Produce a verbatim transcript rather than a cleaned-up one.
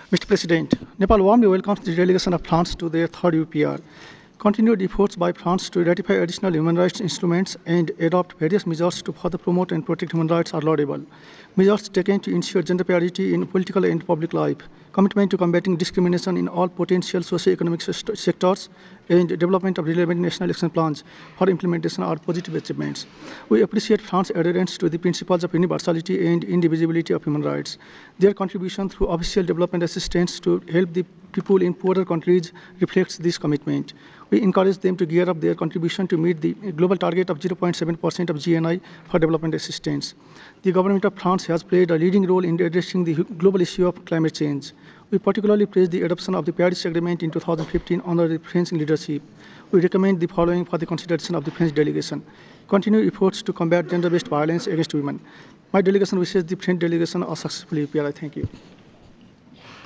Mister President, Nepal warmly welcomes the delegation of France to their third U P R. Continued efforts by France to ratify additional human rights instruments and adopt various measures to further promote and protect human rights are laudable. Measures taken to ensure gender parity in political and public life, commitment to combating discrimination in all potential socio-economic sectors, and development of relevant national action plans for implementation are positive achievements. We appreciate France's adherence to the principles of universality and indivisibility of human rights. Their contribution through official development assistance to help the people in poorer countries reflects this commitment. We encourage them to gear up their contribution to meet the global target of zero point seven percent of G N I for development assistance. The government of France has played a leading role in addressing the global issue of climate change. We particularly praise the adoption of the Paris Agreement in two thousand fifteen under the French leadership. We recommend the following for the consideration of the French delegation. Continue efforts to combat gender-based violence against women. My delegation wishes the French delegation a successful U P R I. Thank you.